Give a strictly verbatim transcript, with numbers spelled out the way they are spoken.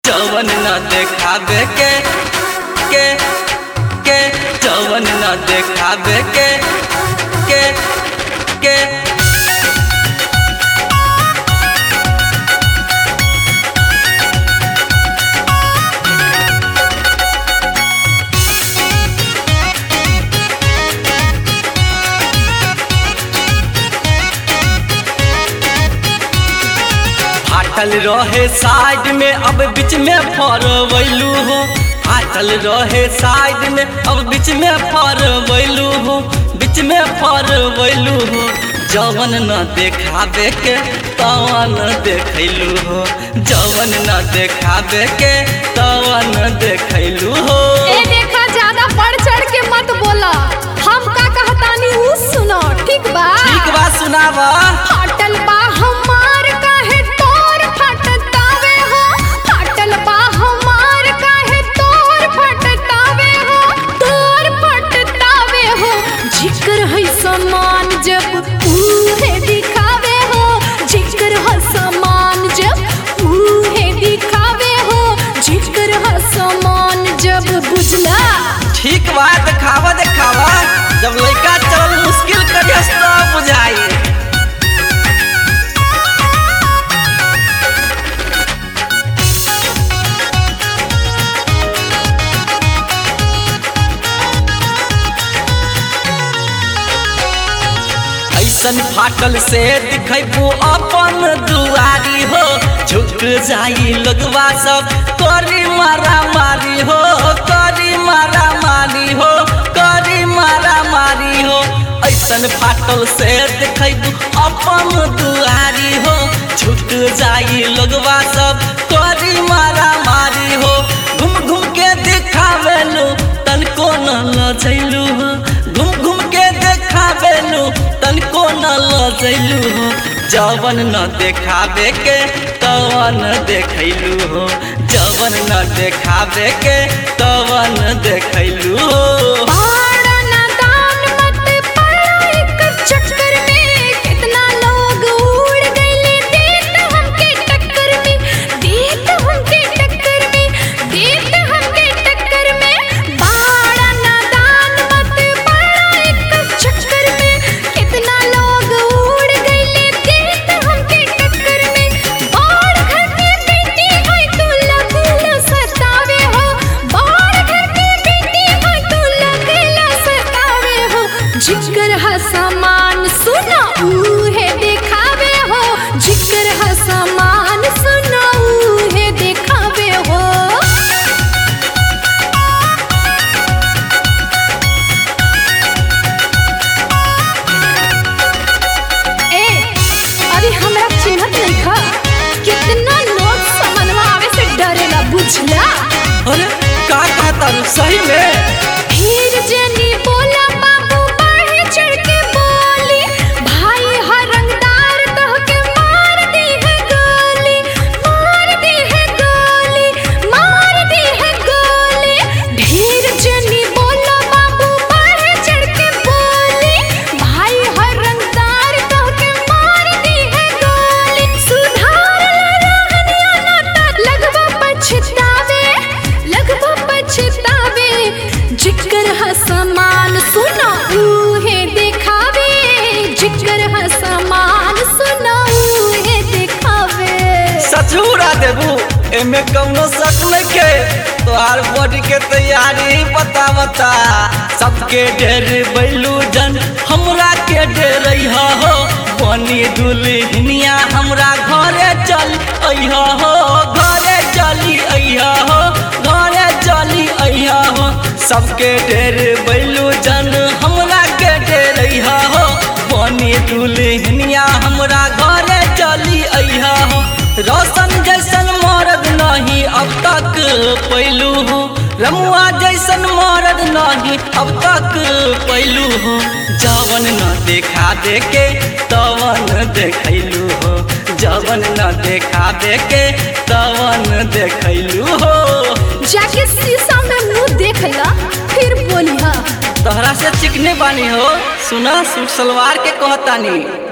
जवन न देखावे के के के जवन न देखावे के के के फाटल रहे साइड में अब बीच में फरवैलू हो फाटल रहे साइड में अब बीच में फरवैलू हो बीच में फरवैलू हो जवन न देखावे के तवन देखैलू हो जवन न देखावे के तवन देखैलू हो। ए देखा ज्यादा बढ़ चढ़ के मत बोला हम का कहतानी उ सुनो ठीक बा ठीक बा सुनावा। फाटल बा हमार काहे तोर फटतावे हो फाटल बा हमार काहे तोर फटतावे हो तोर फटतावे हो जिक्र है समान जब उहे दिखावे हो जिक्र है समान जब उहे दिखावे हो जिक्र है समान जब बुझला। ठीक बा देखावा देखावा जब लड़का चल मुश्किल करियस तो बुझाई। ऐसन फाटल से दिखैबू अपन दुआरी हो झुक जाई लगवा सब करी मारा मारी हो करी मारा मारी हो करी मारा मारी हो। ऐसन फाटल से दिखैबू अपन दुआरी हो झुक जाई लगवा सब करी मारा मारी हो घूम घूम के दिखावेलू तनको न लजैलू हो घूम घूम के देखावेलू तनको न लजैलू हो जवन न देखावे के तवन देखैलू हो जवन न देखावे के तवन देखैलू हो। बड़ा नादान मत पड़ा एक चक्कर में कितना लोग उड़ गइले देत हमके टक्कर में देत हमके टक्कर में देत हमके टक्कर में बड़ा नादान मत पड़ा एक चक्कर में कितना लोग उड़ गइले देत हमके टक्कर में बाढ़ घर के बेटी है तू लगला सतावे हो बाढ़ घर के बेटी है तू लगला सतावे हो जिक्र है समान सुना उहे दिखावे हो जिक्र है समान सुना उहे दिखावे हो। ए अरे हमरा चिन्हत नहीं खा कितना लोग समनवा आवे से डरेला बुझला। अरे का कहता रू सही में फिर जनी बोला बाबू बाहे चढ़ के बोली भाई हर रंगदार कह के मार दी है गोली मार दी है गोली मार दी है गोली। ढेर जनी बोला बाबू बाहे चढ़ के बोली भाई हर रंगदार कह के मार दी है गोली। सुधार ला रहनिया नाता लगवा पछतावे लगवा पछतावे जिक्र है समान सुना उहे दिखावे जिक्र है समान सुना उहे दिखावे। सचूरा देबू एमे कौनो शक नइखे तोहार बॉडी के तैयारी बता बता सबके ढेर बैलू जन हमरा के डेरैहा हो बनी दुल्हनिया हमरा घरे चल अइहा हो घरे चली अइहा हो घरे चली अइहा हो सबके ढेर बैलू जन हमरा के डेरैहा हो बनी दुल्हनिया हमरा घरे चली अइहा हो। रोशन जैसन मर्द नहीं अब तक पैलू हो रमुआ जैसन मर्द नहीं अब तक पैलू हो जवन न देखा दे के तवन देखैलू हो जवन न देखा दे के तवन देखैलू हो। जाके शीशा में मुंह देखला फिर बोलिहा तोहरा से चिकने बानी हो सुना सूट सलवार के कहतानी।